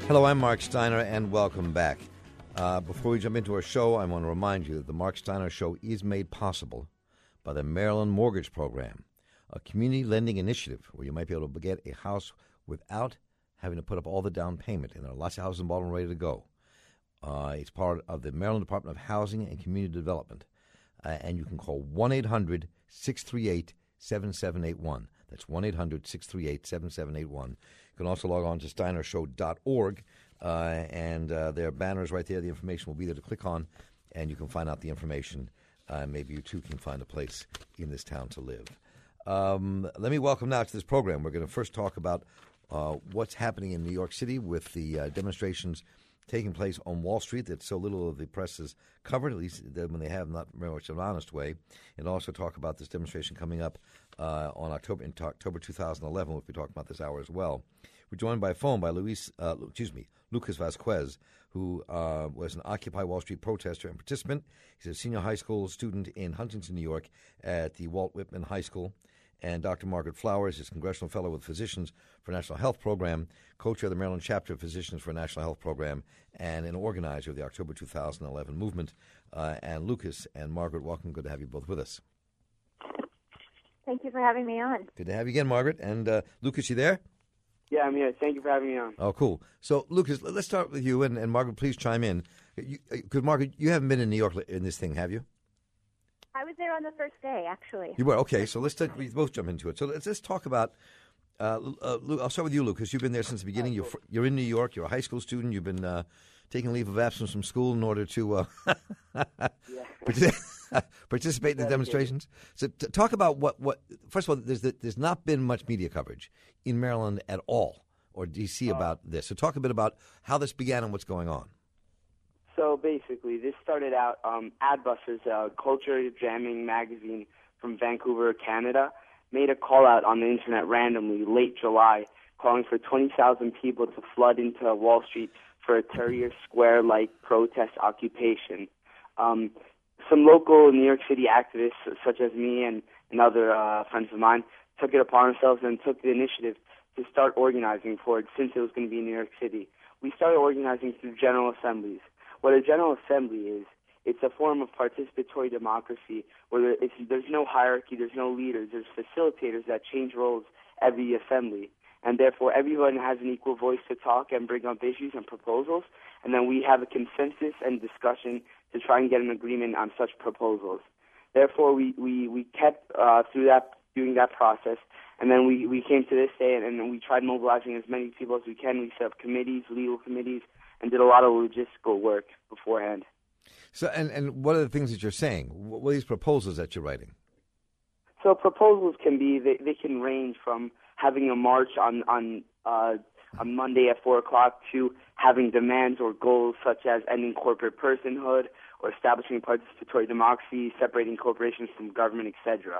Hello, I'm Mark Steiner, and welcome back. Before we jump into our show, I want to remind you that the Mark Steiner Show is made possible by the Maryland Mortgage Program, a community lending initiative where you might be able to get a house without having to put up all the down payment. And there are lots of houses in Baltimore ready to go. It's part of the Maryland Department of Housing and Community Development. And you can call 1-800-638-7781. That's 1-800-638-7781. You can also log on to steinershow.org, and there are banners right there. The information will be there to click on, and you can find out the information. Maybe you, too, can find a place in this town to live. Let me welcome now to this program. We're going to first talk about what's happening in New York City with the demonstrations taking place on Wall Street that so little of the press has covered, at least when they have, not very much an honest way, and also talk about this demonstration coming up on October 2011. We'll be talking about this hour as well. We're joined by phone by Lucas Vasquez, who was an Occupy Wall Street protester and participant. He's a senior high school student in Huntington, New York, at the Walt Whitman High School. And Dr. Margaret Flowers is Congressional Fellow with Physicians for National Health Program, co-chair of the Maryland Chapter of Physicians for National Health Program, and an organizer of the October 2011 movement. And Lucas and Margaret, welcome. Good to have you both with us. Thank you for having me on. Good to have you again, Margaret. And Lucas, you there? Yeah, I'm here. Thank you for having me on. Oh, cool. So, Lucas, let's start with you, and Margaret, please chime in. Because, Margaret, you haven't been in New York in this thing, have you? I was there on the first day, actually. You were? Okay, so we both jump into it. So let's talk about, I'll start with you, Lucas. You've been there since the beginning. You're in New York. You're a high school student. You've been taking leave of absence from school in order to participate in the demonstrations. So talk about what first of all, there's not been much media coverage in Maryland at all, or D.C. about this. So talk a bit about how this began and what's going on. So basically, this started out, Adbusters, a culture jamming magazine from Vancouver, Canada, made a call out on the internet randomly late July, calling for 20,000 people to flood into Wall Street for a Tahrir Square-like protest occupation. Some local New York City activists, such as me and other friends of mine, took it upon themselves and took the initiative to start organizing for it since it was going to be in New York City. We started organizing through General Assemblies. What a General Assembly is, it's a form of participatory democracy where there's no hierarchy, there's no leaders, there's facilitators that change roles every assembly. And therefore, everyone has an equal voice to talk and bring up issues and proposals. And then we have a consensus and discussion to try and get an agreement on such proposals. Therefore, we kept doing that process. And then we came to this day, and we tried mobilizing as many people as we can. We set up committees, legal committees, and did a lot of logistical work beforehand. So, and what are the things that you're saying? What are these proposals that you're writing? So proposals can be, they can range from having a march on Monday at 4 o'clock to having demands or goals such as ending corporate personhood or establishing participatory democracy, separating corporations from government, etc.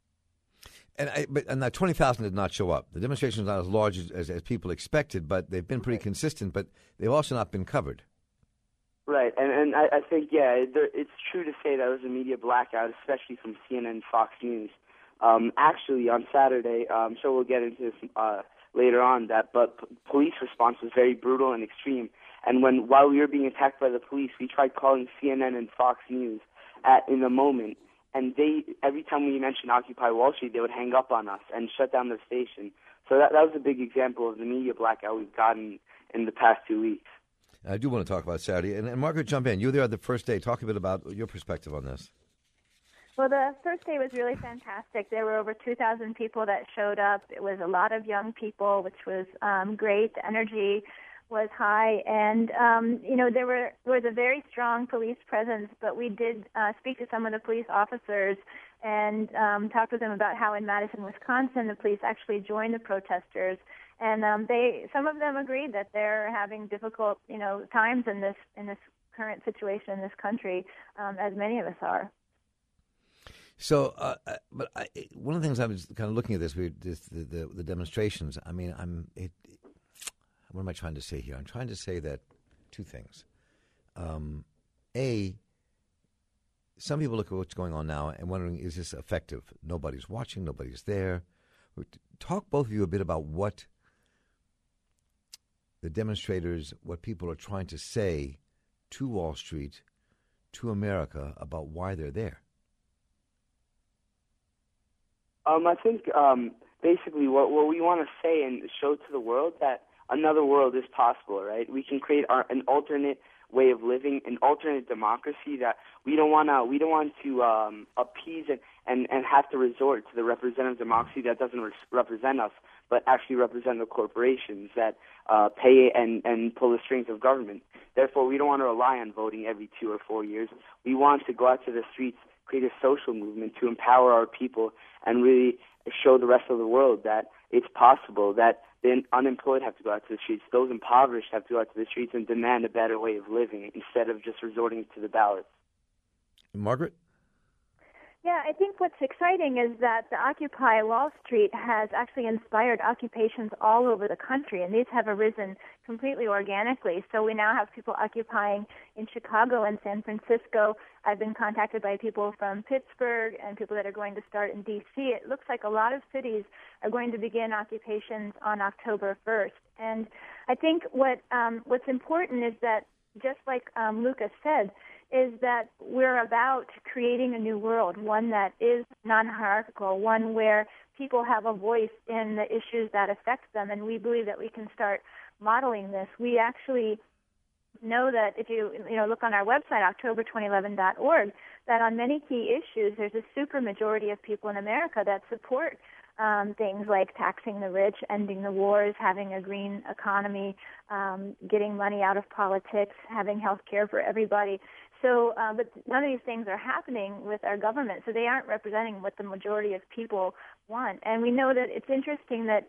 And that 20,000 did not show up. The demonstration is not as large as people expected, but they've been pretty consistent, but they've also not been covered. Right, and I think, it's true to say that there was a media blackout, especially from CNN and Fox News. Actually, on Saturday, I'm sure we'll get into this later on, but police response was very brutal and extreme. And while we were being attacked by the police, we tried calling CNN and Fox News in the moment. And every time we mentioned Occupy Wall Street, they would hang up on us and shut down their station. So that was a big example of the media blackout we've gotten in the past 2 weeks. I do want to talk about Saturday. And Margaret, jump in. You were there the first day. Talk a bit about your perspective on this. Well, the first day was really fantastic. There were over 2,000 people that showed up. It was a lot of young people, which was great. The energy was high, and there was a very strong police presence, but we did speak to some of the police officers and talk with them about how in Madison, Wisconsin, the police actually joined the protesters, and some of them agreed that they're having difficult times in this current situation in this country, as many of us are. So, one of the things I was kind of looking at the demonstrations. I mean, what am I trying to say here? I'm trying to say that two things. Some people look at what's going on now and wondering, is this effective? Nobody's watching. Nobody's there. Talk, both of you, a bit about what the demonstrators, what people are trying to say to Wall Street, to America, about why they're there? I think basically what we want to say and show to the world that another world is possible, right? We can create an alternate way of living, an alternate democracy that we don't want to appease and have to resort to the representative democracy that doesn't represent us, but actually represent the corporations that pay and pull the strings of government. Therefore, we don't want to rely on voting every 2 or 4 years. We want to go out to the streets, create a social movement to empower our people and really show the rest of the world that it's possible, that the unemployed have to go out to the streets, those impoverished have to go out to the streets and demand a better way of living instead of just resorting to the ballots. Margaret? Yeah, I think what's exciting is that the Occupy Wall Street has actually inspired occupations all over the country, and these have arisen completely organically. So we now have people occupying in Chicago and San Francisco. I've been contacted by people from Pittsburgh and people that are going to start in D.C. It looks like a lot of cities are going to begin occupations on October 1st. And I think what's important is that, just like Lucas said, is that we're about creating a new world, one that is non-hierarchical, one where people have a voice in the issues that affect them, and we believe that we can start modeling this. We actually know that if you look on our website, October2011.org, that on many key issues, there's a super majority of people in America that support things like taxing the rich, ending the wars, having a green economy, getting money out of politics, having health care for everybody. So, but none of these things are happening with our government, so they aren't representing what the majority of people want. And we know that it's interesting that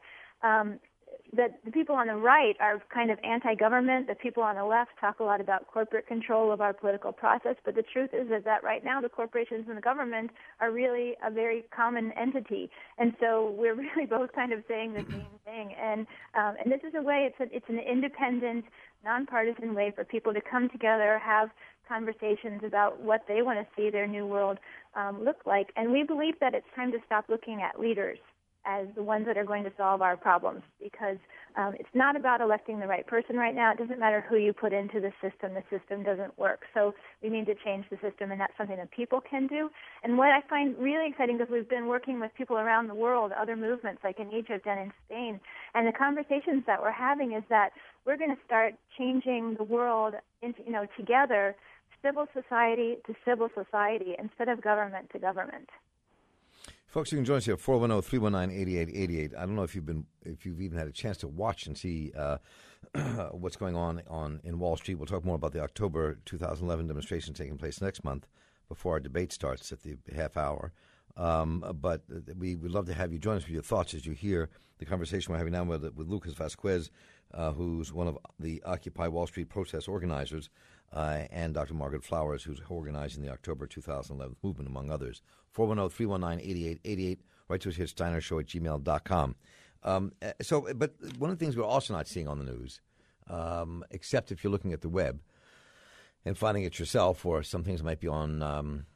that the people on the right are kind of anti-government. The people on the left talk a lot about corporate control of our political process. But the truth is that right now the corporations and the government are really a very common entity. And so we're really both kind of saying the same thing. And this is a way, it's an independent, nonpartisan way for people to come together, have conversations about what they want to see their new world look like. And we believe that it's time to stop looking at leaders as the ones that are going to solve our problems, because it's not about electing the right person right now. It doesn't matter who you put into the system doesn't work. So we need to change the system, and that's something that people can do. And what I find really exciting, because we've been working with people around the world, other movements like in Egypt and in Spain, and the conversations that we're having is that we're going to start changing the world together, civil society to civil society, instead of government to government. Folks, you can join us here at 410-319-8888. I don't know if you've even had a chance to watch and see what's going on in Wall Street. We'll talk more about the October 2011 demonstration taking place next month before our debate starts at the half hour. But we would love to have you join us with your thoughts as you hear the conversation we're having now with Lucas Vasquez, who's one of the Occupy Wall Street protest organizers, and Dr. Margaret Flowers, who's organizing the October 2011 movement, among others. 410-319-8888. Write to us here at steinershow@gmail.com. But one of the things we're also not seeing on the news, except if you're looking at the web and finding it yourself, or some things might be on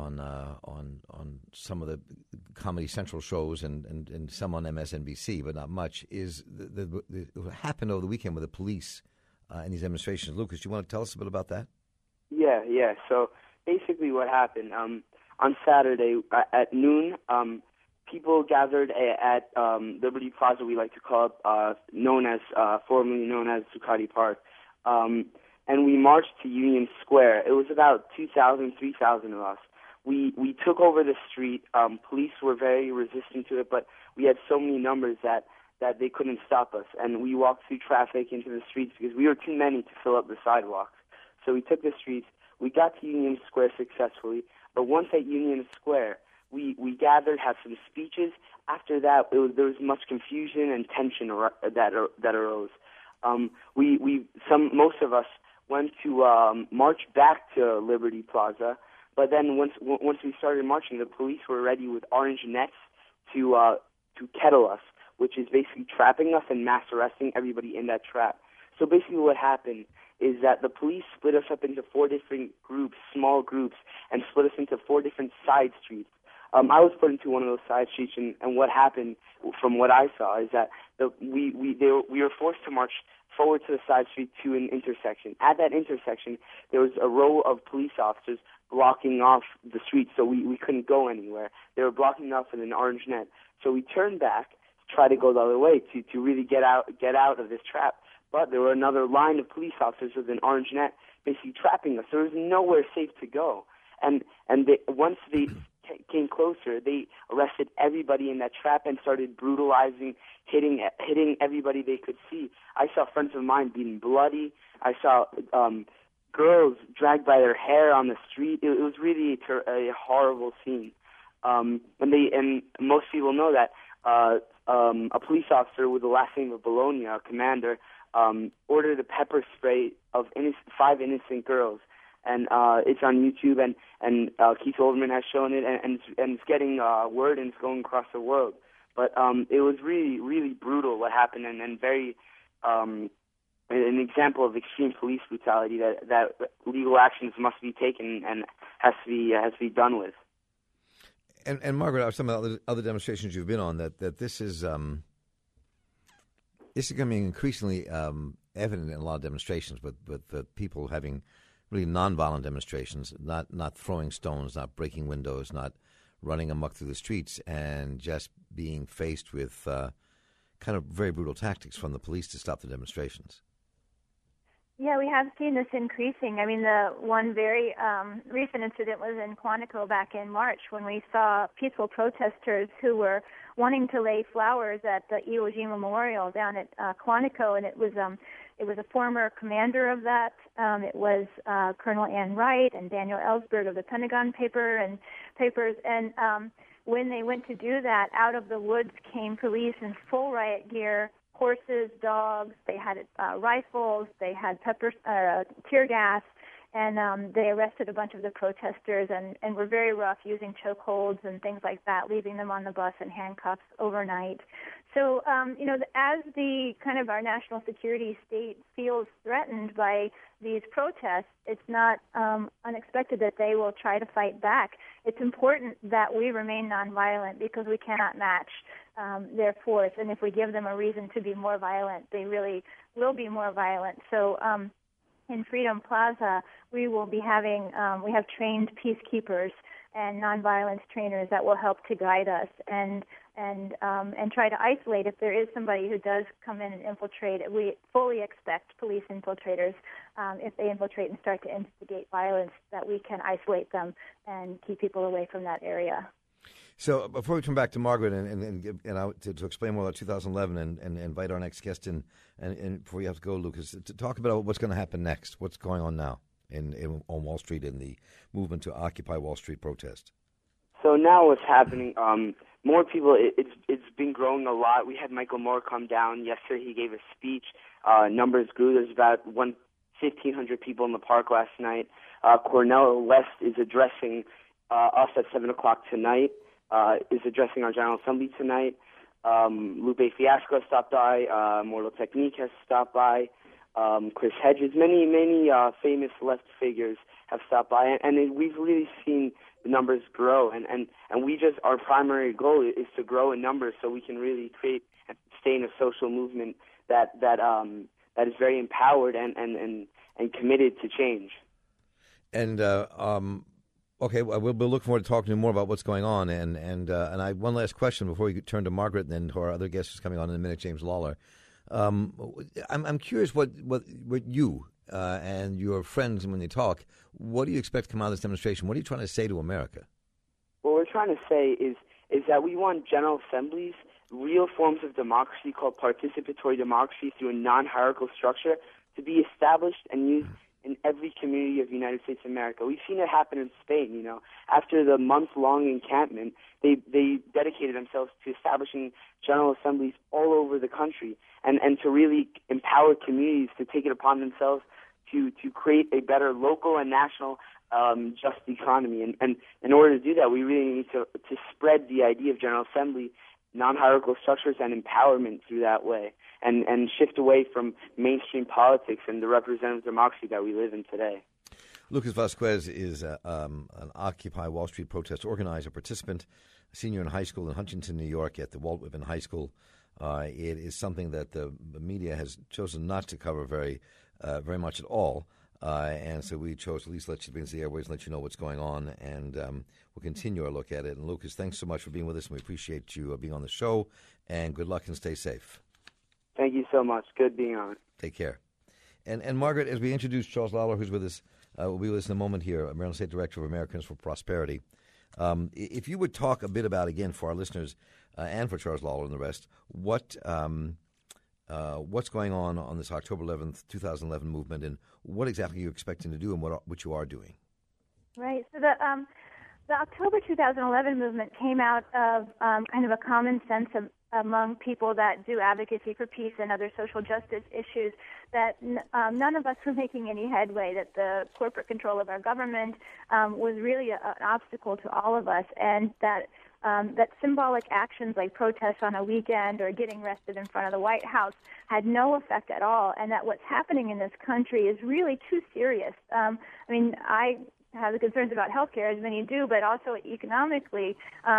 some of the Comedy Central shows and some on MSNBC, but not much, is what happened over the weekend with the police and these demonstrations. Lucas, do you want to tell us a bit about that? Yeah. So basically what happened, on Saturday at noon, people gathered at Liberty Plaza, we like to call it, formerly known as Zuccotti Park, and we marched to Union Square. It was about 2,000, 3,000 of us. We took over the street. Police were very resistant to it, but we had so many numbers that they couldn't stop us. And we walked through traffic into the streets because we were too many to fill up the sidewalks. So we took the streets. We got to Union Square successfully. But once at Union Square, we gathered, had some speeches. After that, there was much confusion and tension that arose. Most of us went to march back to Liberty Plaza. But then once we started marching, the police were ready with orange nets to kettle us, which is basically trapping us and mass arresting everybody in that trap. So basically what happened is that the police split us up into 4 different groups, small groups, and split us into 4 different side streets. I was put into one of those side streets, and what happened, from what I saw, is that we were forced to march forward to the side street to an intersection. At that intersection, there was a row of police officers blocking off the street, so we couldn't go anywhere. They were blocking off with an orange net. So we turned back to try to go the other way to really get out of this trap. But there were another line of police officers with an orange net basically trapping us. There was nowhere safe to go. And once they came closer, they arrested everybody in that trap and started brutalizing, hitting everybody they could see. I saw friends of mine being bloody. I saw girls dragged by their hair on the street. It was really a horrible scene. And most people know that a police officer with the last name of Bologna, a commander, ordered a pepper spray of 5 innocent girls. And it's on YouTube, and Keith Olbermann has shown it, and it's getting word, and it's going across the world. But it was really, really brutal what happened, and very an example of extreme police brutality that legal actions must be taken and has to be done with. And Margaret, some of the other demonstrations you've been on, that this is becoming increasingly evident in a lot of demonstrations, with the people having really nonviolent demonstrations, not throwing stones, not breaking windows, not running amok through the streets, and just being faced with kind of very brutal tactics from the police to stop the demonstrations. Yeah, we have seen this increasing. I mean, the one very recent incident was in Quantico back in March, when we saw peaceful protesters who were wanting to lay flowers at the Iwo Jima Memorial down at Quantico, and it was a former commander of that. It was Colonel Ann Wright and Daniel Ellsberg of the Pentagon Papers. And when they went to do that, out of the woods came police in full riot gear, horses, dogs. They had rifles. They had tear gas. And they arrested a bunch of the protesters and were very rough, using chokeholds and things like that, leaving them on the bus in handcuffs overnight. So, as the kind of our national security state feels threatened by these protests, it's not unexpected that they will try to fight back. It's important that we remain nonviolent, because we cannot match their force. And if we give them a reason to be more violent, they really will be more violent. So, in Freedom Plaza, we will be having, we have trained peacekeepers and nonviolence trainers that will help to guide us and try to isolate if there is somebody who does come in and infiltrate. We fully expect police infiltrators, if they infiltrate and start to instigate violence, that we can isolate them and keep people away from that area. So before we turn back to Margaret and to explain more about 2011 and invite our next guest in, and before you have to go, Lucas, to talk about what's going to happen next, what's going on now on Wall Street in the movement to Occupy Wall Street protest. So now what's happening, more people, it's been growing a lot. We had Michael Moore come down yesterday. He gave a speech. Numbers grew. There's about 1,500 people in the park last night. Cornel West is addressing us at 7 o'clock tonight. Is addressing our General Assembly tonight. Lupe Fiasco stopped by. Morlo Technique has stopped by. Chris Hedges, many famous left figures have stopped by, and we've really seen the numbers grow. And we just, our primary goal is to grow in numbers, so we can really create and sustain a social movement that is very empowered and committed to change. And okay, well, we'll look forward to talking to you more about what's going on. And I one last question before we turn to Margaret and then to our other guest who's coming on in a minute, James Lawler. I'm curious what you and your friends, when you talk, what do you expect to come out of this demonstration? What are you trying to say to America? What we're trying to say is that we want General Assemblies, real forms of democracy called participatory democracy through a non-hierarchical structure, to be established and used in every community of the United States of America. We've seen it happen in Spain, After the month-long encampment, they dedicated themselves to establishing General Assemblies all over the country and to really empower communities to take it upon themselves to create a better local and national just economy. And in order to do that, we really need to spread the idea of General Assembly, non-hierarchical structures, and empowerment through that way, and shift away from mainstream politics and the representative democracy that we live in today. Lucas Vasquez is an Occupy Wall Street protest organizer, participant, senior in high school in Huntington, New York at the Walt Whitman High School. It is something that the media has chosen not to cover very much at all. And so we chose to at least let you bring the airways and let you know what's going on, and we'll continue our look at it. And Lucas, thanks so much for being with us, and we appreciate you being on the show, and good luck and stay safe. Thank you so much. Good being on. Take care. And Margaret, as we introduce Charles Lawler, who's with us, will be with us in a moment here, Maryland State Director of Americans for Prosperity. If you would talk a bit about, again, for our listeners and for Charles Lawler and the rest, what's going on this October 11th, 2011 movement, and what exactly you're expecting to do and what you are doing? Right. So the October 2011 movement came out of kind of a common sense among people that do advocacy for peace and other social justice issues that none of us were making any headway, that the corporate control of our government was really an obstacle to all of us, and that symbolic actions like protests on a weekend or getting arrested in front of the White House had no effect at all, and that what's happening in this country is really too serious. I have the concerns about healthcare, as many do, but also economically,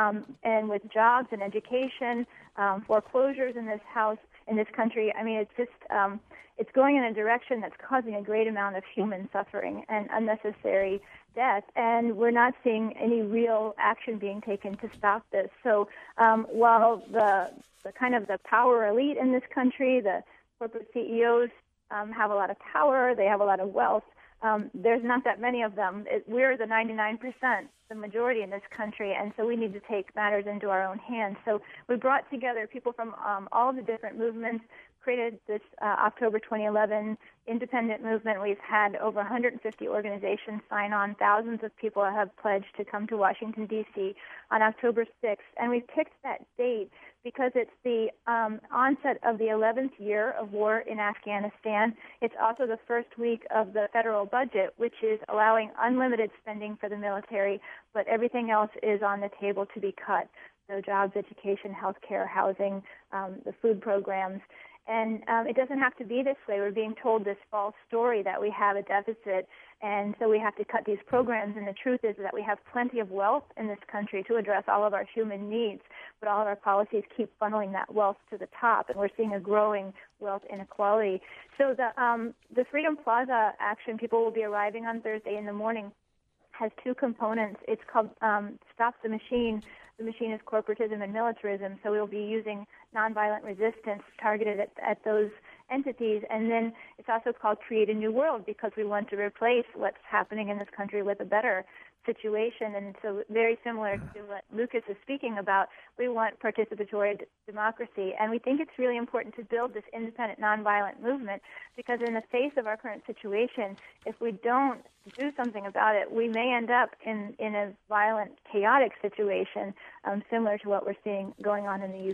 and with jobs and education, foreclosures in this country. I mean, it's just it's going in a direction that's causing a great amount of human suffering and unnecessary death, and we're not seeing any real action being taken to stop this. So while the kind of the power elite in this country, the corporate CEOs have a lot of power, they have a lot of wealth, there's not that many of them. We're the 99%, the majority in this country, and so we need to take matters into our own hands. So we brought together people from all the different movements, created this October 2011 independent movement. We've had over 150 organizations sign on. Thousands of people have pledged to come to Washington, D.C. on October 6th. And we picked that date because it's the onset of the 11th year of war in Afghanistan. It's also the first week of the federal budget, which is allowing unlimited spending for the military, but everything else is on the table to be cut. So jobs, education, health care, housing, the food programs. And it doesn't have to be this way. We're being told this false story that we have a deficit, and so we have to cut these programs. And the truth is that we have plenty of wealth in this country to address all of our human needs, but all of our policies keep funneling that wealth to the top, and we're seeing a growing wealth inequality. So the Freedom Plaza action, people will be arriving on Thursday in the morning, has two components. It's called Stop the Machine. The machine is corporatism and militarism, so we'll be using nonviolent resistance targeted at those entities. And then it's also called Create a New World, because we want to replace what's happening in this country with a better situation. And so very similar to what Lucas is speaking about, we want participatory democracy. And we think it's really important to build this independent nonviolent movement, because in the face of our current situation, if we don't do something about it, we may end up in a violent, chaotic situation similar to what we're seeing going on in the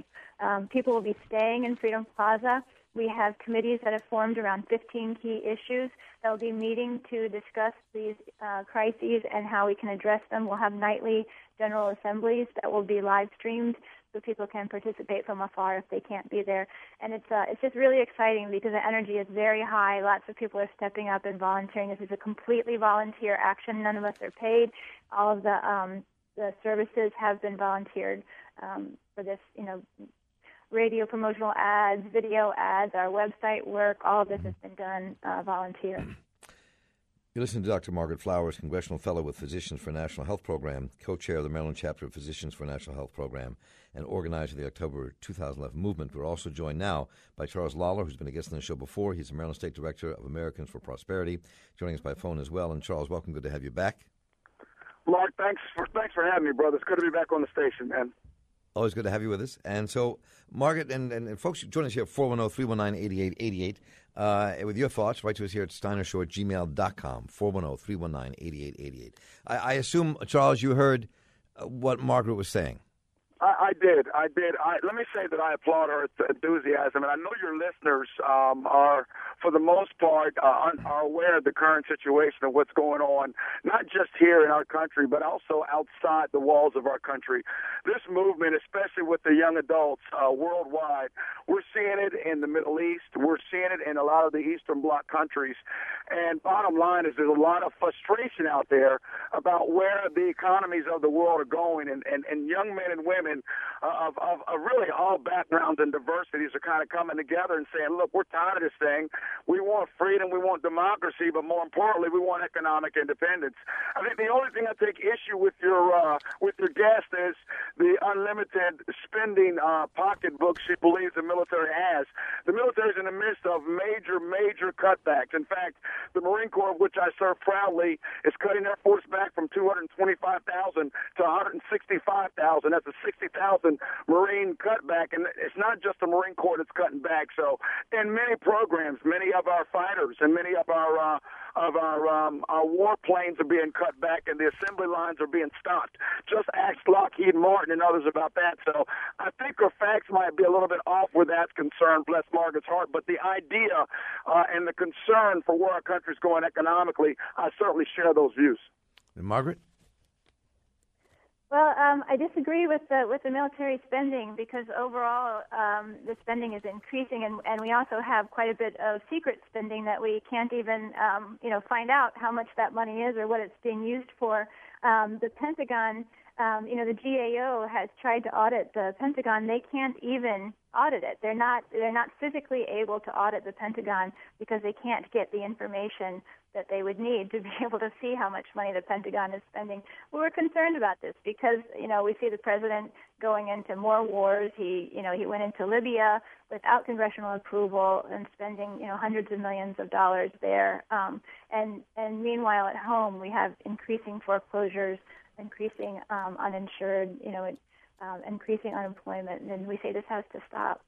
UK. People will be staying in Freedom Plaza. We have committees that have formed around 15 key issues that will be meeting to discuss these crises and how we can address them. We'll have nightly general assemblies that will be live streamed so people can participate from afar if they can't be there. And it's just really exciting because the energy is very high. Lots of people are stepping up and volunteering. This is a completely volunteer action. None of us are paid. All of the services have been volunteered for this, radio promotional ads, video ads, our website work, all of this has been done volunteer. You listen to Dr. Margaret Flowers, Congressional Fellow with Physicians for a National Health Program, co-chair of the Maryland chapter of Physicians for a National Health Program, and organizer of the October 2011 movement. We're also joined now by Charles Lawler, who's been a guest on the show before. He's the Maryland State Director of Americans for Prosperity, joining us by phone as well. And Charles, welcome. Good to have you back. Mark, thanks for having me, brother. It's good to be back on the station, man. Always good to have you with us. And so, Margaret and folks, join us here at 410-319-8888. With your thoughts, write to us here at steinershow@gmail.com, 410-319-8888. I assume, Charles, you heard what Margaret was saying. I I did. Let me say that I applaud her enthusiasm, and I know your listeners are, for the most part, are aware of the current situation of what's going on, not just here in our country, but also outside the walls of our country. This movement, especially with the young adults worldwide, we're seeing it in the Middle East. We're seeing it in a lot of the Eastern Bloc countries. And bottom line is there's a lot of frustration out there about where the economies of the world are going, and young men and women of really all backgrounds and diversities are kind of coming together and saying, look, we're tired of this thing. We want freedom, we want democracy, but more importantly, we want economic independence. I think the only thing I take issue with your guest is the unlimited spending pocketbook she believes the military has. The military is in the midst of major cutbacks. In fact, the Marine Corps, of which I serve proudly, is cutting their force back from 225,000 to 165,000. That's a 60,000 Marine cutback, and it's not just the Marine Corps that's cutting back. So, in many programs, many of our fighters and many of our warplanes are being cut back, and the assembly lines are being stopped. Just ask Lockheed Martin and others about that. So, I think her facts might be a little bit off where that's concerned. Bless Margaret's heart, but the idea and the concern for where our country's going economically, I certainly share those views. And Margaret? Well, I disagree with the military spending, because overall the spending is increasing, and we also have quite a bit of secret spending that we can't even find out how much that money is or what it's being used for. The Pentagon, the GAO has tried to audit the Pentagon. They can't even audit it. They're not physically able to audit the Pentagon because they can't get the information that they would need to be able to see how much money the Pentagon is spending. We're concerned about this because, we see the president going into more wars. He went into Libya without congressional approval and spending, hundreds of millions of dollars there. And meanwhile, at home, we have increasing foreclosures, increasing uninsured, increasing unemployment, and we say this has to stop.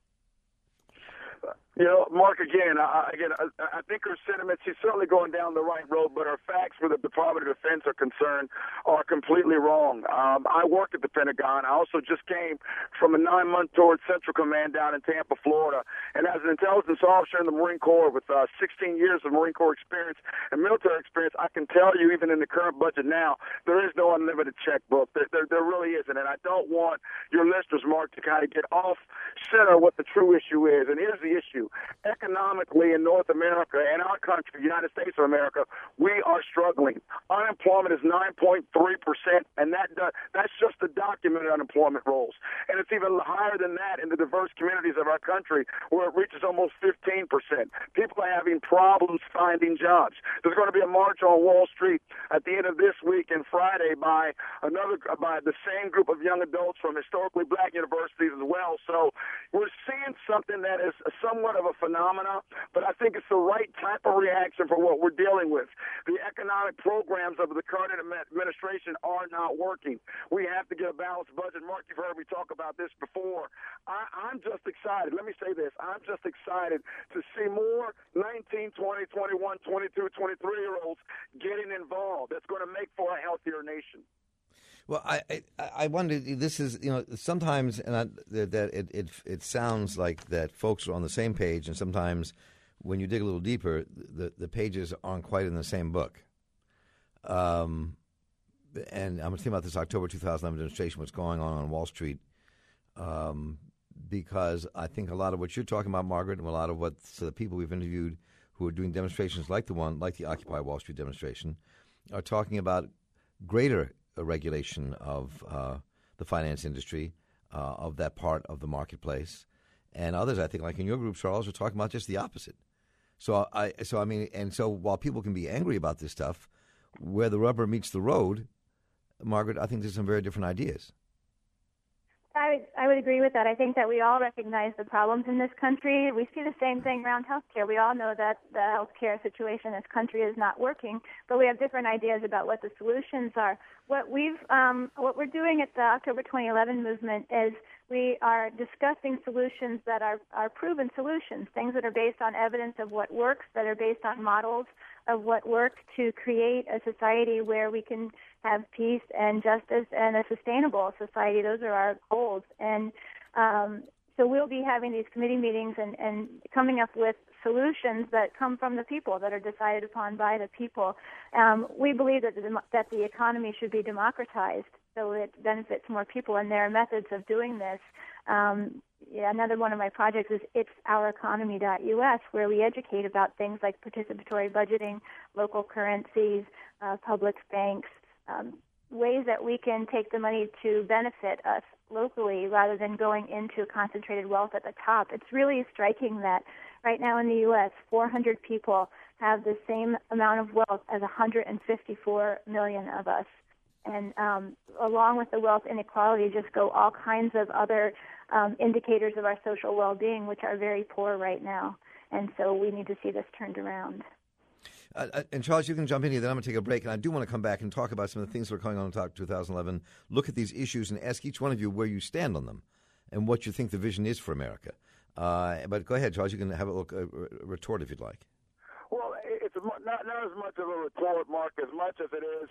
Mark, I think her sentiments, she's certainly going down the right road, but her facts where the Department of Defense are concerned are completely wrong. I work at the Pentagon. I also just came from a 9-month tour at Central Command down in Tampa, Florida. And as an intelligence officer in the Marine Corps with 16 years of Marine Corps experience and military experience, I can tell you, even in the current budget now, there is no unlimited checkbook. There really isn't. And I don't want your listeners, Mark, to kind of get off center what the true issue is. And here's the issue. Economically in North America, in our country, the United States of America, we are struggling. Unemployment is 9.3%, and that's just the documented unemployment rolls. And it's even higher than that in the diverse communities of our country, where it reaches almost 15%. People are having problems finding jobs. There's going to be a march on Wall Street at the end of this week and Friday by the same group of young adults from historically black universities as well. So we're seeing something that is somewhat of a phenomena, but I think it's the right type of reaction for what we're dealing with. The economic programs of the current administration are not working. We have to get a balanced budget. Mark, you've heard me talk about this before. I'm just excited. Let me say this. I'm just excited to see more 19, 20, 21, 22, 23-year-olds getting involved. That's going to make for a healthier nation. Well, I wonder. This is sometimes, and it sounds like that folks are on the same page, and sometimes when you dig a little deeper, the pages aren't quite in the same book. And I'm thinking about this October 2011 demonstration, what's going on Wall Street, because I think a lot of what you're talking about, Margaret, and a lot of what the people we've interviewed who are doing demonstrations like the Occupy Wall Street demonstration, are talking about greater regulation of the finance industry, of that part of the marketplace, and others, I think, like in your group, Charles, are talking about just the opposite. So while people can be angry about this stuff, where the rubber meets the road, Margaret, I think there's some very different ideas. I would agree with that. I think that we all recognize the problems in this country. We see the same thing around healthcare. We all know that the healthcare situation in this country is not working, but we have different ideas about what the solutions are. What we're doing at the October 2011 movement is we are discussing solutions that are proven solutions, things that are based on evidence of what works, that are based on models of what works to create a society where we can have peace and justice and a sustainable society. Those are our goals. And so we'll be having these committee meetings and coming up with solutions that come from the people, that are decided upon by the people. We believe that the economy should be democratized so it benefits more people, and there are methods of doing this. Another one of my projects is itsoureconomy.us, where we educate about things like participatory budgeting, local currencies, public banks, ways that we can take the money to benefit us locally rather than going into concentrated wealth at the top. It's really striking that right now in the U.S., 400 people have the same amount of wealth as 154 million of us. And along with the wealth inequality just go all kinds of other indicators of our social well-being, which are very poor right now. And so we need to see this turned around. And Charles, you can jump in here, then I'm going to take a break. And I do want to come back and talk about some of the things that are going on in Talk 2011, look at these issues and ask each one of you where you stand on them and what you think the vision is for America. But go ahead, Charles, you can have a retort if you'd like. Well, it's not as much of a retort, Mark, as much as it is.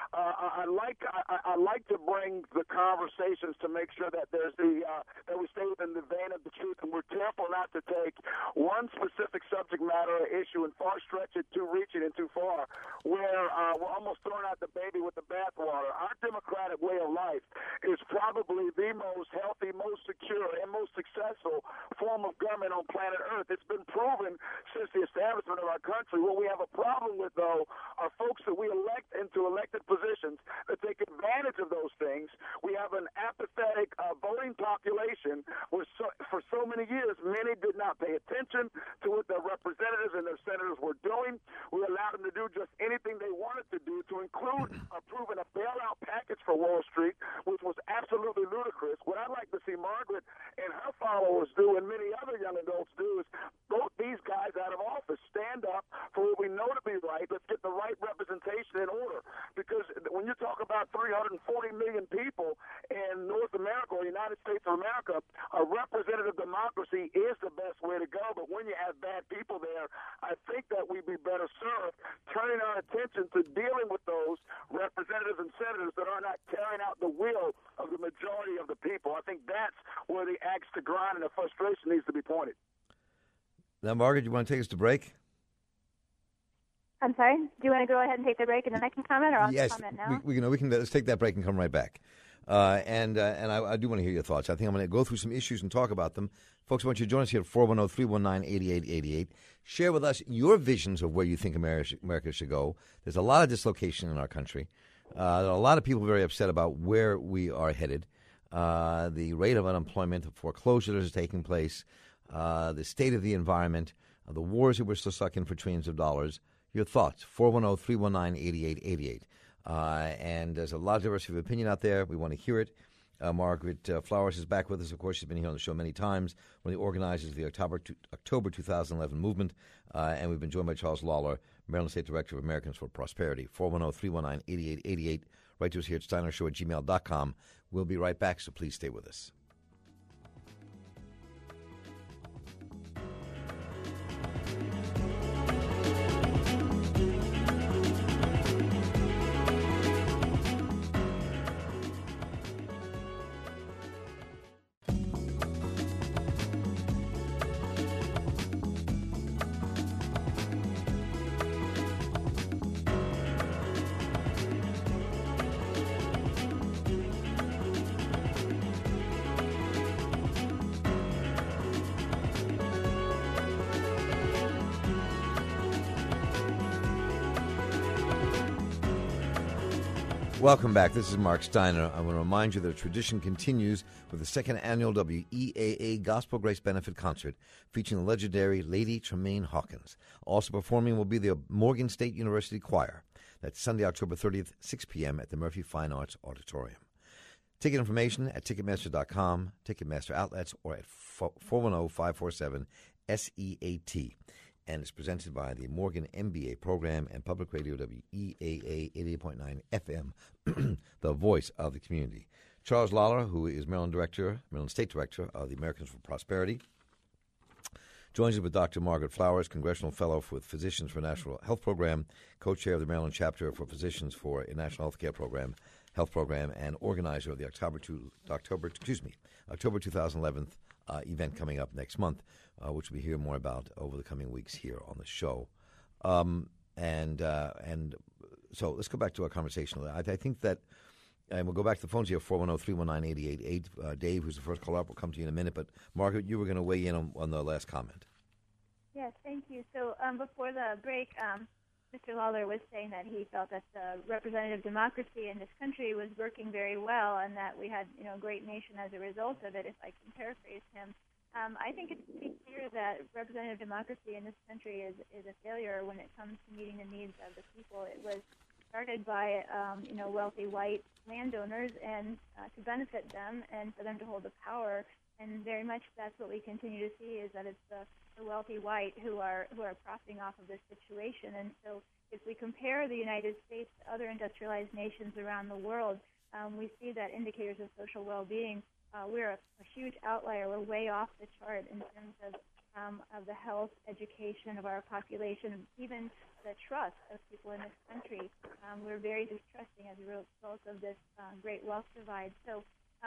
I like to bring the conversations to make sure that there's that we stay within the vein of the truth, and we're careful not to take one specific subject matter or issue and far stretch it too reaching and too far, where we're almost throwing out the baby with the bathwater. Our democratic way of life is probably the most healthy, most secure, and most successful form of government on planet Earth. It's been proven since the establishment of our country. What we have a problem with, though, are folks that we elect into elected positions that take advantage of those things. We have an apathetic voting population where for so many years, many did not pay attention to what their representatives and their senators were doing. We allowed them to do just anything they wanted to do, to include approving a bailout package for Wall Street, which was absolutely ludicrous. What I'd like to see Margaret and her followers do, and many other young adults do, is vote these guys out of office. Stand up for what we know to be right. Let's get the right representation in order. Because when you talk about 340 million people in North America or the United States of America, a representative democracy is the best way to go. But when you have bad people there, I think that we'd be better served turning our attention to dealing with those representatives and senators that are not carrying out the will of the majority of the people. I think that's where the axe to grind and the frustration needs to be pointed. Now, Margaret, you want to take us to break? I'm sorry? Do you want to go ahead and take the break and then I can comment, or I'll comment now? We can let's take that break and come right back. And I do want to hear your thoughts. I think I'm going to go through some issues and talk about them. Folks, I want you to join us here at 410-319-8888. Share with us your visions of where you think America should go. There's a lot of dislocation in our country. There are a lot of people very upset about where we are headed. The rate of unemployment, the foreclosure that is taking place, the state of the environment, the wars that we're still stuck in for trillions of dollars. Your thoughts, 410-319-8888. And there's a lot of diversity of opinion out there. We want to hear it. Margaret Flowers is back with us. Of course, she's been here on the show many times, one of the organizers of the October 2011 movement. And we've been joined by Charles Lawler, Maryland State Director of Americans for Prosperity. 410-319-8888. Write to us here at steinershow@gmail.com. We'll be right back, so please stay with us. Welcome back. This is Mark Steiner. I want to remind you that a tradition continues with the second annual WEAA Gospel Grace Benefit Concert featuring the legendary Lady Tremaine Hawkins. Also performing will be the Morgan State University Choir. That's Sunday, October 30th, 6 p.m. at the Murphy Fine Arts Auditorium. Ticket information at Ticketmaster.com, Ticketmaster outlets, or at 410-547-SEAT. And it's presented by the Morgan MBA program and Public Radio WEAA 88.9 FM, the voice of the community. Charles Lawler, who is Maryland State Director of the Americans for Prosperity. Joins us with Dr. Margaret Flowers, Congressional Fellow with Physicians for National Health Program, co-chair of the Maryland Chapter for Physicians for a National Health Program, and organizer of the October 2011 event coming up next month, which we hear more about over the coming weeks here on the show. And so let's go back to our conversation. I think that, and we'll go back to the phones here, 410-319-8888. Dave, who's the first caller up, will come to you in a minute. But, Margaret, you were going to weigh in on the last comment. Yes, thank you. So before the break, Mr. Lawler was saying that he felt that the representative democracy in this country was working very well and that we had, a great nation as a result of it, if I can paraphrase him. I think it's pretty clear that representative democracy in this country is a failure when it comes to meeting the needs of the people. It was started by, wealthy white landowners and to benefit them and for them to hold the power. And very much that's what we continue to see, is that it's the wealthy white who are profiting off of this situation. And so if we compare the United States to other industrialized nations around the world, we see that indicators of social well-being, we're a huge outlier. We're way off the chart in terms of the health, education of our population, even the trust of people in this country. We're very distrusting as a result of this great wealth divide. So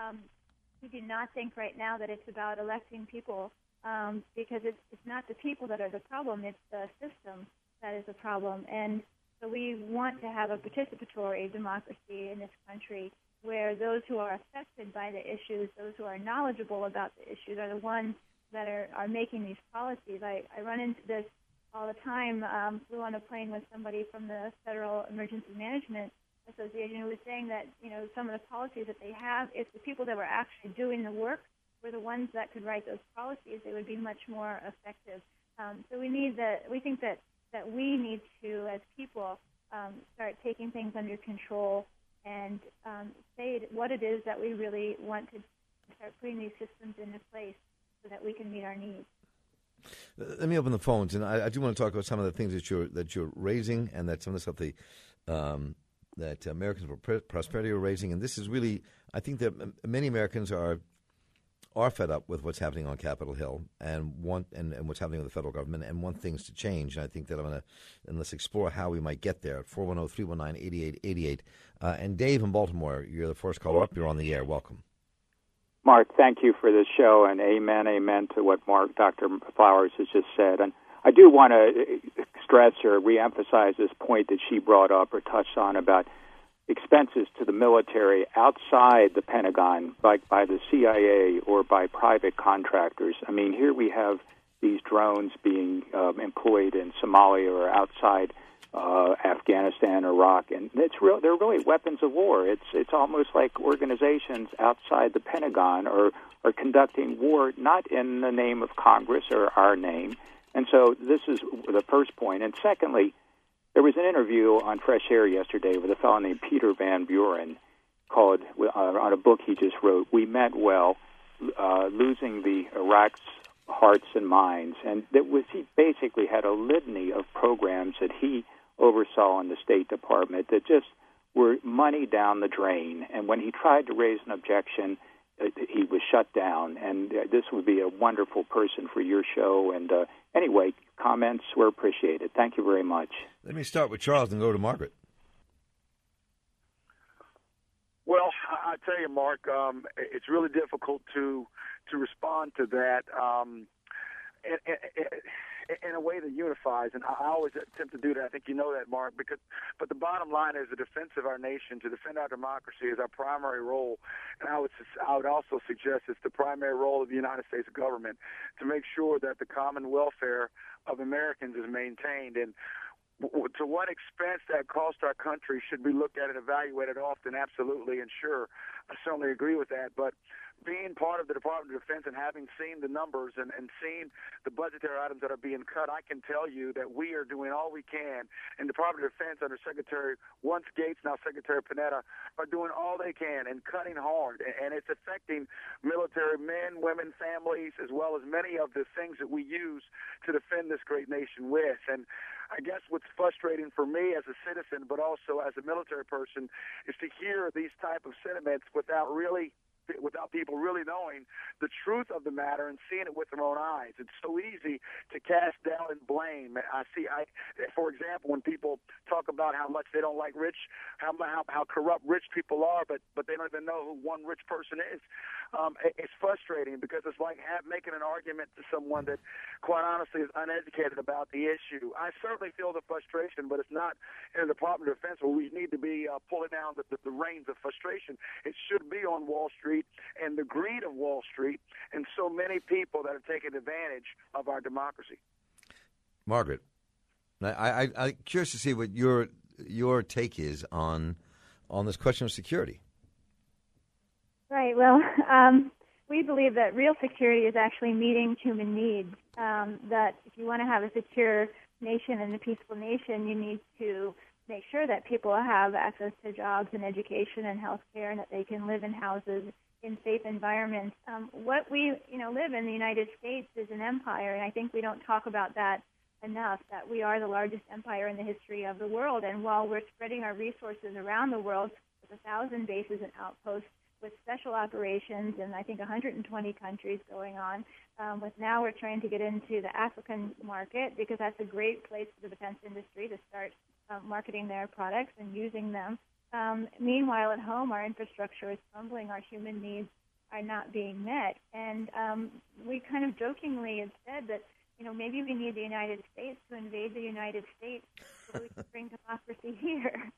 we do not think right now that it's about electing people, because it's not the people that are the problem, it's the system that is the problem. And so we want to have a participatory democracy in this country where those who are affected by the issues, those who are knowledgeable about the issues, are the ones that are making these policies. I run into this all the time. Flew on a plane with somebody from the Federal Emergency Management Association who was saying that, some of the policies that they have, if the people that were actually doing the work were the ones that could write those policies, they would be much more effective. So we think that we need to, as people, start taking things under control and say what it is that we really want to start putting these systems into place so that we can meet our needs. Let me open the phones, and I do want to talk about some of the things that you're raising, and that some of the stuff that Americans for Prosperity are raising. And this is really, I think that many Americans are fed up with what's happening on Capitol Hill and what's happening with the federal government and want things to change. And I think that let's explore how we might get there at 410-319-8888. And Dave in Baltimore, you're the first caller up. You're on the air. Welcome. Mark, thank you for this show, and amen to what Dr. Flowers has just said. And I do want to stress or reemphasize this point that she brought up or touched on about expenses to the military outside the Pentagon, like by the CIA or by private contractors. I mean, here we have these drones being employed in Somalia or outside Afghanistan, Iraq, and they're really weapons of war. It's almost like organizations outside the Pentagon are conducting war not in the name of Congress or our name. And so this is the first point. And secondly, there was an interview on Fresh Air yesterday with a fellow named Peter Van Buren called, on a book he just wrote, We Meant Well, Losing the Iraq's Hearts and Minds. And he basically had a litany of programs that he oversaw in the State Department that just were money down the drain. And when he tried to raise an objection, he was shut down. And this would be a wonderful person for your show. And anyway, comments were appreciated. Thank you very much. Let me start with Charles and go to Margaret. Well, I tell you, Mark, it's really difficult to respond to that in a way that unifies, and I always attempt to do that. I think you know that, Mark. But the bottom line is the defense of our nation, to defend our democracy, is our primary role, and I would also suggest it's the primary role of the United States government to make sure that the common welfare of Americans is maintained. And to what expense that costs our country should be looked at and evaluated often, absolutely, and sure, I certainly agree with that. But being part of the Department of Defense and having seen the numbers and seen the budgetary items that are being cut, I can tell you that we are doing all we can. And the Department of Defense under Secretary once Gates, now Secretary Panetta, are doing all they can and cutting hard. And it's affecting military men, women, families, as well as many of the things that we use to defend this great nation with. And I guess what's frustrating for me as a citizen, but also as a military person, is to hear these type of sentiments without really without people really knowing the truth of the matter and seeing it with their own eyes. It's so easy to cast doubt and blame. For example, when people talk about how much they don't like how corrupt rich people are, but they don't even know who one rich person is. It's frustrating because it's like making an argument to someone that, quite honestly, is uneducated about the issue. I certainly feel the frustration, but it's not in the Department of Defense where we need to be pulling down the reins of frustration. It should be on Wall Street and the greed of Wall Street and so many people that are taking advantage of our democracy. Margaret, I'm curious to see what your take is on this question of security. Right. Well, we believe that real security is actually meeting human needs. That if you want to have a secure nation and a peaceful nation, you need to make sure that people have access to jobs and education and health care, and that they can live in houses in safe environments. What we live in the United States is an empire, and I think we don't talk about that enough, that we are the largest empire in the history of the world. And while we're spreading our resources around the world with 1,000 bases and outposts, with special operations in, I think, 120 countries going on. Now we're trying to get into the African market because that's a great place for the defense industry to start marketing their products and using them. Meanwhile, at home, our infrastructure is crumbling. Our human needs are not being met. And we kind of jokingly have said that, maybe we need the United States to invade the United States so we can bring democracy here.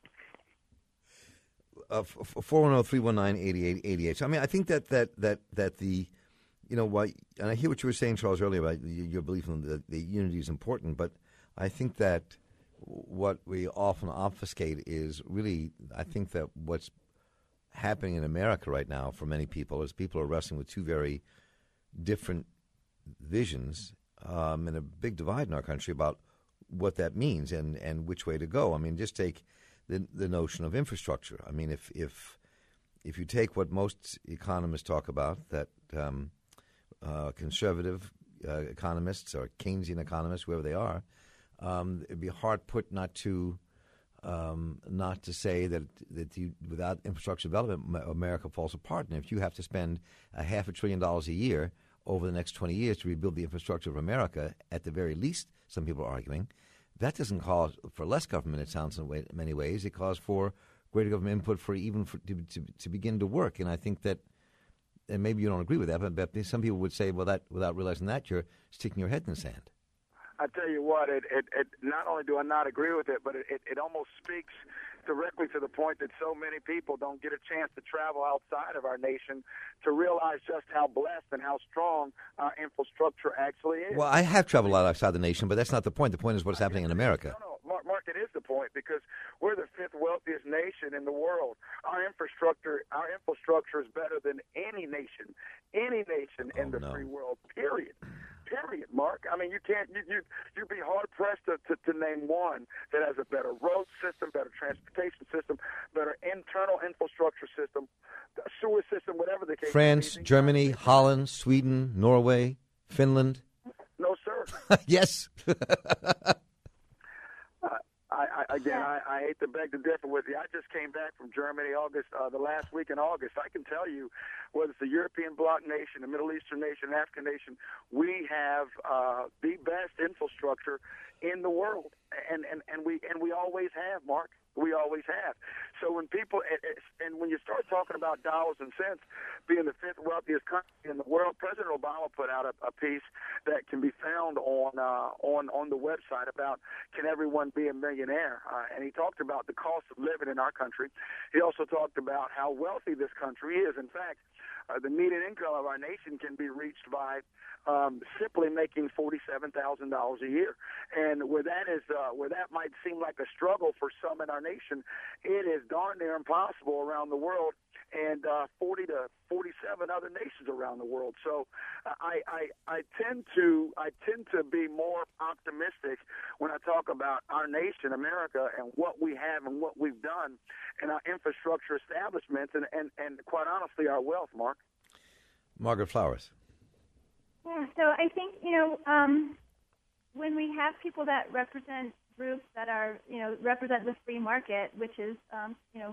410-319-8888. So, I mean, I think that the, why, and I hear what you were saying, Charles, earlier about your belief in the unity is important, but I think that what we often obfuscate is really, I think that what's happening in America right now for many people is people are wrestling with two very different visions and a big divide in our country about what that means and which way to go. I mean, just take the notion of infrastructure. I mean, if you take what most economists talk about, that conservative economists or Keynesian economists, whoever they are, it'd be hard put not to say that without infrastructure development, America falls apart. And if you have to spend $500 billion a year over the next 20 years to rebuild the infrastructure of America, at the very least, some people are arguing, that doesn't call for less government, it sounds in many ways. It calls for greater government input to begin to work. And I think that, and maybe you don't agree with that, but some people would say, well, that without realizing that, you're sticking your head in the sand. I tell you what, it not only do I not agree with it, but it almost speaks directly to the point that so many people don't get a chance to travel outside of our nation to realize just how blessed and how strong our infrastructure actually is. Well, I have traveled out outside the nation, but that's not the point. The point is what's happening in America. No, Mark, it is the point because we're the fifth wealthiest nation in the world. Our infrastructure is better than any nation in the free world, period, Mark. I mean, you'd be hard pressed to name one that has a better road system, better transportation system, better internal infrastructure system, sewer system, whatever the case. France, Germany, Holland, Sweden, Norway, Finland. No, sir. Yes. I hate to beg to differ with you. I just came back from Germany the last week in August. I can tell you, whether it's a European bloc nation, a Middle Eastern nation, African nation, we have the best infrastructure in the world, and we always have, Mark. We always have. So when people and when you start talking about dollars and cents being the fifth wealthiest country in the world, President Obama put out a piece that can be found on the website about can everyone be a millionaire, and he talked about the cost of living in our country. He also talked about how wealthy this country is. In fact, the median income of our nation can be reached by simply making $47,000 a year, and where that might seem like a struggle for some in our nation, it is darn near impossible around the world, and 40 to 47 other nations around the world. So I tend to be more optimistic when I talk about our nation, America, and what we have and what we've done, and our infrastructure establishments, and quite honestly, our wealth, Mark. Margaret Flowers. Yeah, so I think, when we have people that represent groups that are, represent the free market, which is,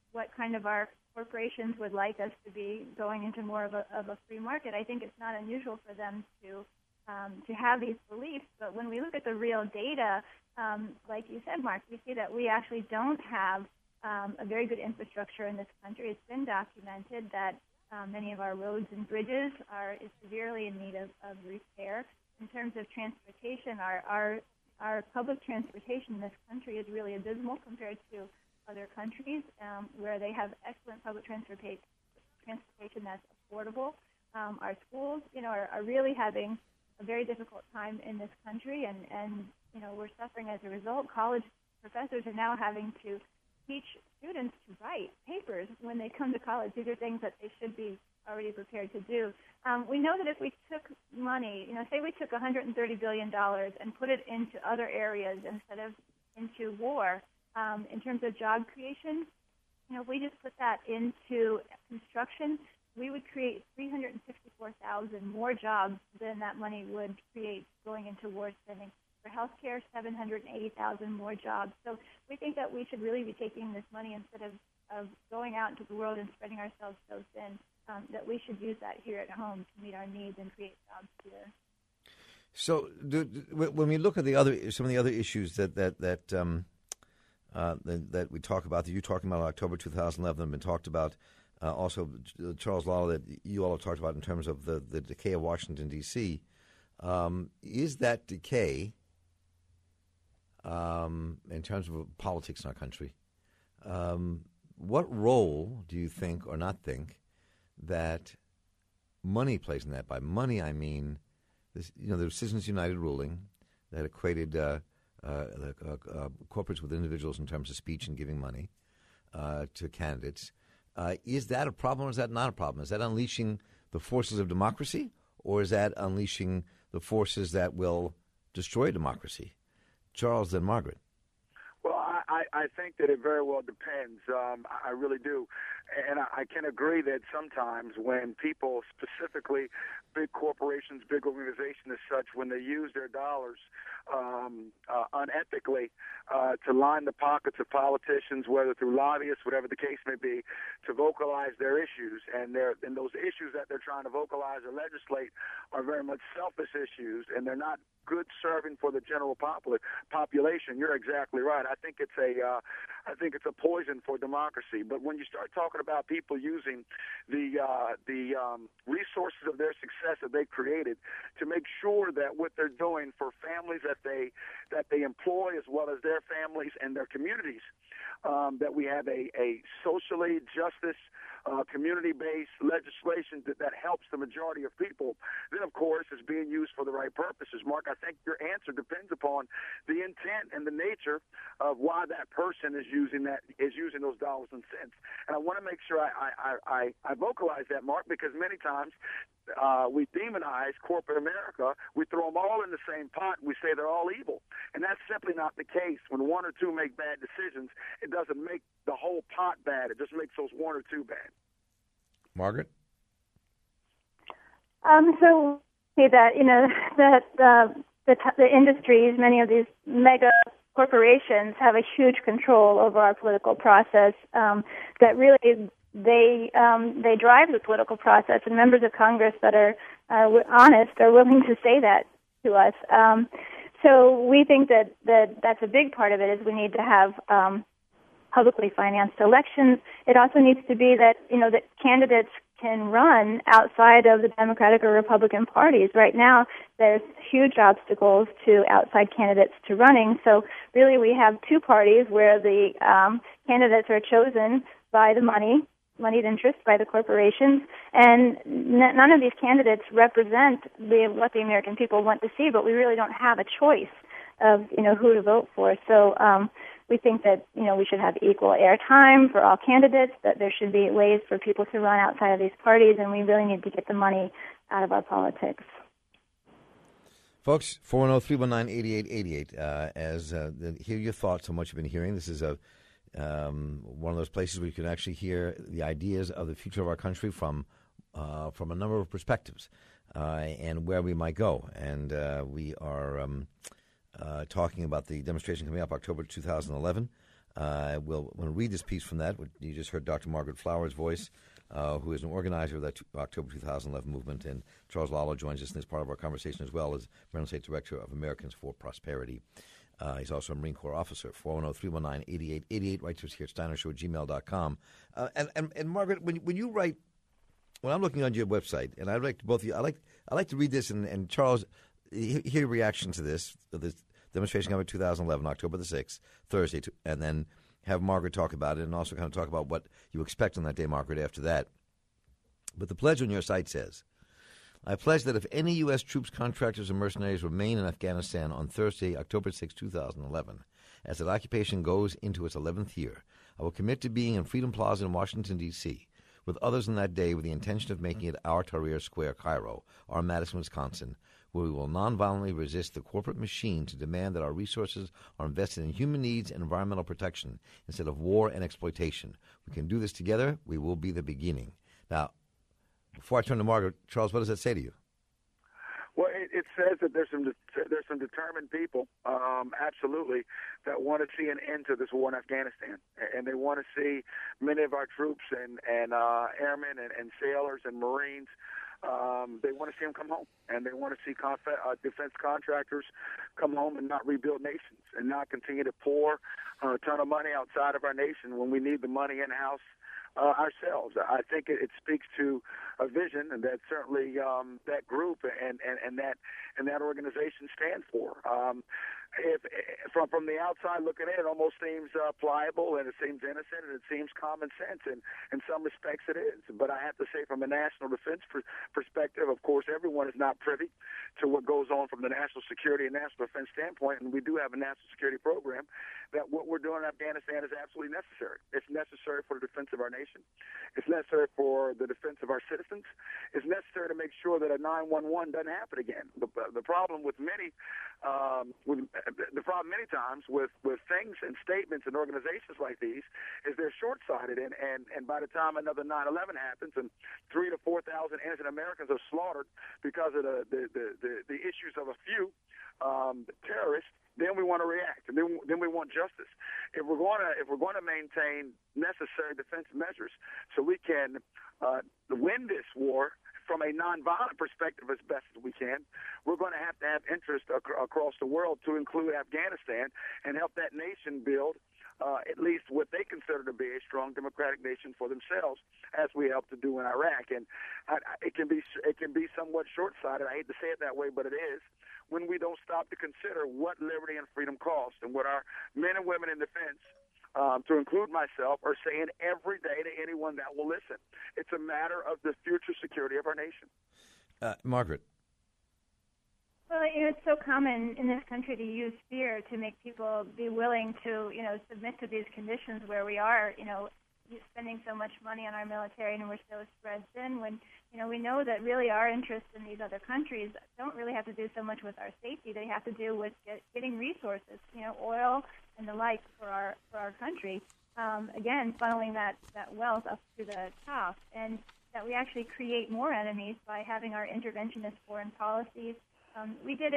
what kind of our corporations would like us to be going into more of a free market. I think it's not unusual for them to have these beliefs, but when we look at the real data, like you said, Mark, we see that we actually don't have a very good infrastructure in this country. It's been documented that many of our roads and bridges are severely in need of repair. In terms of transportation, our public transportation in this country is really abysmal compared to other countries where they have excellent public transportation that's affordable. Our schools, are really having a very difficult time in this country, and we're suffering as a result. College professors are now having to teach students to write papers when they come to college. These are things that they should be already prepared to do. We know that if we took money, say we took $130 billion and put it into other areas instead of into war, in terms of job creation, if we just put that into construction, we would create 364,000 more jobs than that money would create going into war spending. For healthcare, 780,000 more jobs. So we think that we should really be taking this money instead of going out into the world and spreading ourselves so thin, that we should use that here at home to meet our needs and create jobs here. So when we look at some of the other issues that we talk about, that you're talking about in October 2011 have been talked about, also Charles Lala, that you all have talked about in terms of the decay of Washington, D.C., is that decay in terms of politics in our country, what role do you think or not think that money plays in that? By money, I mean this, the Citizens United ruling that equated corporates with individuals in terms of speech and giving money to candidates. Is that a problem or is that not a problem? Is that unleashing the forces of democracy, or is that unleashing the forces that will destroy democracy? Charles, then Margaret. Well, I think that it very well depends. I really do. And I can agree that sometimes when people, specifically big corporations, big organizations as such, when they use their dollars unethically to line the pockets of politicians, whether through lobbyists, whatever the case may be, to vocalize their issues, and those issues that they're trying to vocalize or legislate are very much selfish issues, and they're not good serving for the general population. You're exactly right. I think it's a poison for democracy. But when you start talking about people using the resources of their success that they created to make sure that what they're doing for families that they employ, as well as their families and their communities, that we have a socially justice, community-based legislation that helps the majority of people, then of course is being used for the right purposes. Mark, I think your answer depends upon the intent and the nature of why that person is using those dollars and cents. And I want to make sure I vocalize that, Mark, because many times we demonize corporate America. We throw them all in the same pot. We say they're all evil. And that's simply not the case. When one or two make bad decisions, it doesn't make the whole pot bad. It just makes those one or two bad. Margaret? So see that, the industries, many of these mega corporations have a huge control over our political process, that really they drive the political process, and members of Congress that are honest are willing to say that to us. So we think that's a big part of it, is we need to have publicly financed elections. It also needs to be that, that candidates can run outside of the Democratic or Republican parties. Right now, there's huge obstacles to outside candidates to running. So really we have two parties where the candidates are chosen by the moneyed interest, by the corporations, and none of these candidates represent what the American people want to see, but we really don't have a choice of, who to vote for. So we think that, we should have equal airtime for all candidates, that there should be ways for people to run outside of these parties, and we really need to get the money out of our politics. Folks, 410-319-8888. Hear your thoughts on what you've been hearing. This is one of those places where you can actually hear the ideas of the future of our country from a number of perspectives and where we might go. And we are talking about the demonstration coming up October 2011. We'll read this piece from that. You just heard Dr. Margaret Flowers' voice, who is an organizer of that October 2011 movement, and Charles Lawler joins us in this part of our conversation as well as Maryland State Director of Americans for Prosperity. He's also a Marine Corps officer. 410-319-8888. Write to us here at steinershow@gmail.com. And Margaret, when you write, when I'm looking on your website, and I like both of you, I like to read this, and Charles, hear your reaction to this demonstration coming 2011, October the 6th, Thursday, and then have Margaret talk about it, and also kind of talk about what you expect on that day, Margaret, after that. But the pledge on your site says, I pledge that if any U.S. troops, contractors, or mercenaries remain in Afghanistan on Thursday, October 6, 2011, as that occupation goes into its 11th year, I will commit to being in Freedom Plaza in Washington, D.C., with others on that day with the intention of making it our Tahrir Square, Cairo, or Madison, Wisconsin, where we will nonviolently resist the corporate machine to demand that our resources are invested in human needs and environmental protection instead of war and exploitation. We can do this together. We will be the beginning. Now, before I turn to Margaret, Charles, what does that say to you? Well, it says that there's some determined people, absolutely, that want to see an end to this war in Afghanistan, and they want to see many of our troops and airmen and sailors and Marines. They want to see them come home, and they want to see defense contractors come home and not rebuild nations and not continue to pour a ton of money outside of our nation when we need the money in-house ourselves. I think it speaks to a vision that certainly that group and that organization stand for. If from the outside looking in, it almost seems pliable, and it seems innocent, and it seems common sense, and in some respects it is. But I have to say, from a national defense perspective, of course, everyone is not privy to what goes on from the national security and national defense standpoint, and we do have a national security program that what we're doing in Afghanistan is absolutely necessary. It's necessary for the defense of our nation. It's necessary for the defense of our citizens. It's necessary to make sure that a 911 doesn't happen again. The problem with many times with things and statements and organizations like these is they're short-sighted, and by the time another 9/11 happens and 3,000 to 4,000 innocent Americans are slaughtered because of the issues of a few terrorists, then we want to react, and then we want justice. If we're going to maintain necessary defense measures so we can win this war from a nonviolent perspective as best as we can, we're going to have interest across the world, to include Afghanistan, and help that nation build at least what they consider to be a strong democratic nation for themselves, as we help to do in Iraq. And it can be somewhat short-sighted. I hate to say it that way, but it is, when we don't stop to consider what liberty and freedom cost, and what our men and women in defense, to include myself, are saying every day to anyone that will listen. It's a matter of the future security of our nation. Margaret. Well, it's so common in this country to use fear to make people be willing to, submit to these conditions where we are, spending so much money on our military and we're so spread thin, when, we know that really our interests in these other countries don't really have to do so much with our safety. They have to do with getting resources, oil and the like for our country. Again, funneling that wealth up to the top, and that we actually create more enemies by having our interventionist foreign policies. We did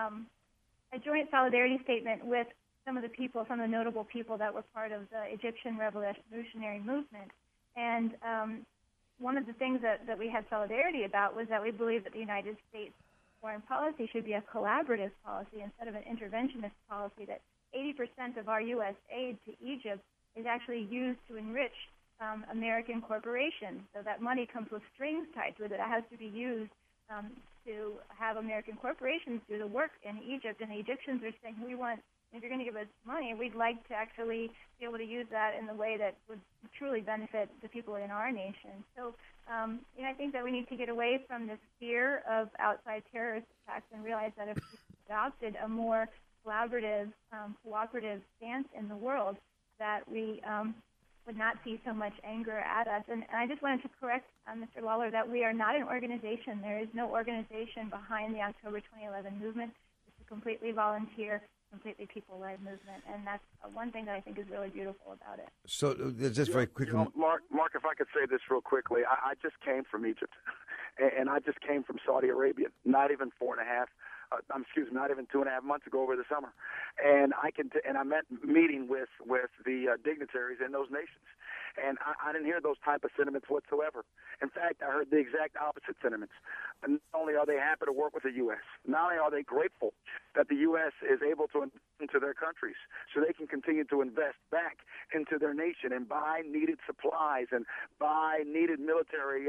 a joint solidarity statement with some of the notable people that were part of the Egyptian revolutionary movement. And one of the things that we had solidarity about was that we believe that the United States foreign policy should be a collaborative policy instead of an interventionist policy, that 80% of our U.S. aid to Egypt is actually used to enrich American corporations. So that money comes with strings tied to it. It has to be used to have American corporations do the work in Egypt. And the Egyptians are saying, if you're going to give us money, we'd like to actually be able to use that in the way that would truly benefit the people in our nation. So, I think that we need to get away from this fear of outside terrorist attacks and realize that if we adopted a more collaborative, cooperative stance in the world, that we would not see so much anger at us. And I just wanted to correct Mr. Lawler that we are not an organization. There is no organization behind the October 2011 movement. It's a completely volunteer, completely people-led movement, and that's one thing that I think is really beautiful about it. So just very quickly, Mark, if I could say this real quickly, I just came from Egypt, and I just came from Saudi Arabia, not even 4.5 not even 2.5 months ago over the summer, and I met meeting with the dignitaries in those nations, and I didn't hear those type of sentiments whatsoever. In fact, I heard the exact opposite sentiments. And not only are they happy to work with the U.S., not only are they grateful that the U.S. is able to invest into their countries so they can continue to invest back into their nation and buy needed supplies and buy needed military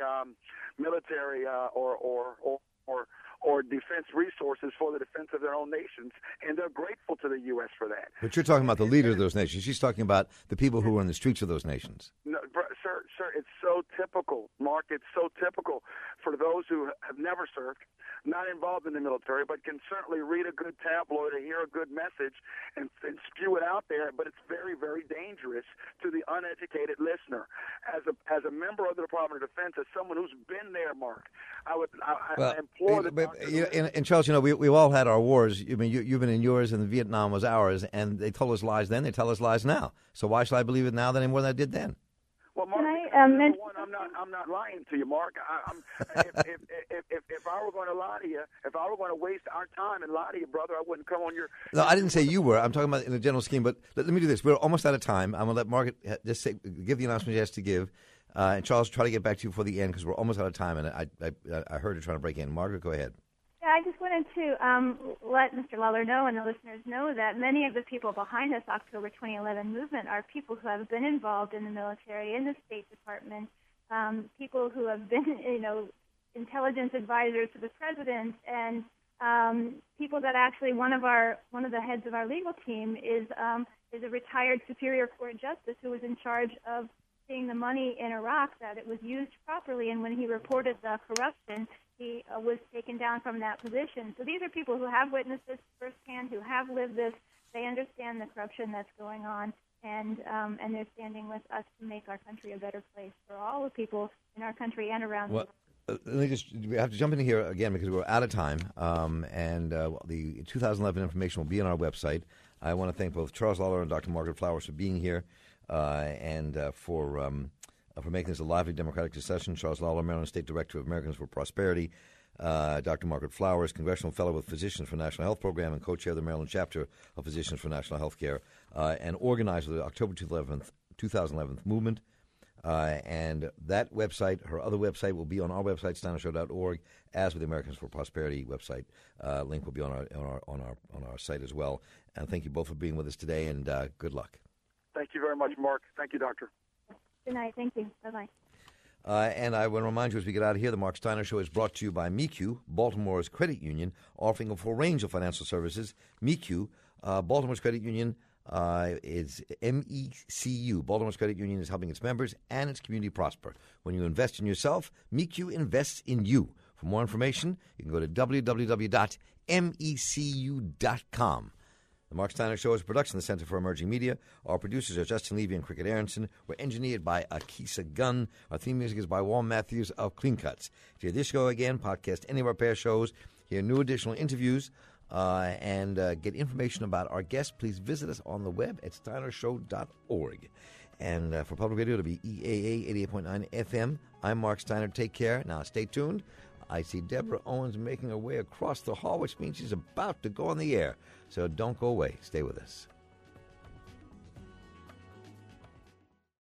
or defense resources for the defense of their own nations, and they're grateful to the U.S. for that. But you're talking about the leaders of those nations. She's talking about the people who are in the streets of those nations. No, sir, it's so typical, Mark. It's so typical for those who have never served, not involved in the military, but can certainly read a good tabloid or hear a good message and spew it out there. But it's very, very dangerous to the uneducated listener. As a member of the Department of Defense, as someone who's been there, Mark, I implore the and Charles, we've all had our wars. I mean, you've been in yours, and Vietnam was ours, and they told us lies then. They tell us lies now. So why should I believe it now than any more than I did then? Well, Mark, I'm not lying to you, Mark. If I were going to lie to you, if I were going to waste our time and lie to you, brother, I wouldn't come on your. No, I didn't say you were. I'm talking about in a general scheme. But let me do this. We're almost out of time. I'm going to let Margaret just give the announcement she has to give, and Charles, try to get back to you before the end because we're almost out of time. And I heard her trying to break in. Margaret, go ahead. Yeah, I just wanted to let Mr. Lawler know and the listeners know that many of the people behind this October 2011 movement are people who have been involved in the military, in the State Department, people who have been, intelligence advisors to the president, and people that actually one of the heads of our legal team is a retired Superior Court justice who was in charge of seeing the money in Iraq that it was used properly, and when he reported the corruption, he was taken down from that position. So these are people who have witnessed this firsthand, who have lived this. They understand the corruption that's going on, and they're standing with us to make our country a better place for all the people in our country and around the world. We have to jump in here again because we're out of time, and the 2011 information will be on our website. I want to thank both Charles Lawler and Dr. Margaret Flowers for being here and for making this a lively democratic discussion. Charles Lawler, Maryland State Director of Americans for Prosperity. Dr. Margaret Flowers, Congressional Fellow with Physicians for National Health Program and co-chair of the Maryland chapter of Physicians for National Health Care, and organizer of the October 2011 movement. And that website, her other website, will be on our website, steinershow.org, as with the Americans for Prosperity website. Link will be on our site as well. And thank you both for being with us today, and good luck. Thank you very much, Mark. Thank you, Doctor. Good night. Thank you. Bye-bye. And I want to remind you as we get out of here, the Mark Steiner Show is brought to you by MECU, Baltimore's credit union, offering a full range of financial services. MECU, Baltimore's credit union, is MECU. Baltimore's credit union is helping its members and its community prosper. When you invest in yourself, MECU invests in you. For more information, you can go to www.mecu.com. The Mark Steiner Show is a production of the Center for Emerging Media. Our producers are Justin Levy and Cricket Aronson. We're engineered by Akisa Gunn. Our theme music is by Wal Matthews of Clean Cuts. To hear this show again, podcast any of our past shows, hear new additional interviews, and get information about our guests, please visit us on the web at steinershow.org. And for public radio, it'll be EAA 88.9 FM. I'm Mark Steiner. Take care. Now, stay tuned. I see Deborah Owens making her way across the hall, which means she's about to go on the air. So don't go away. Stay with us.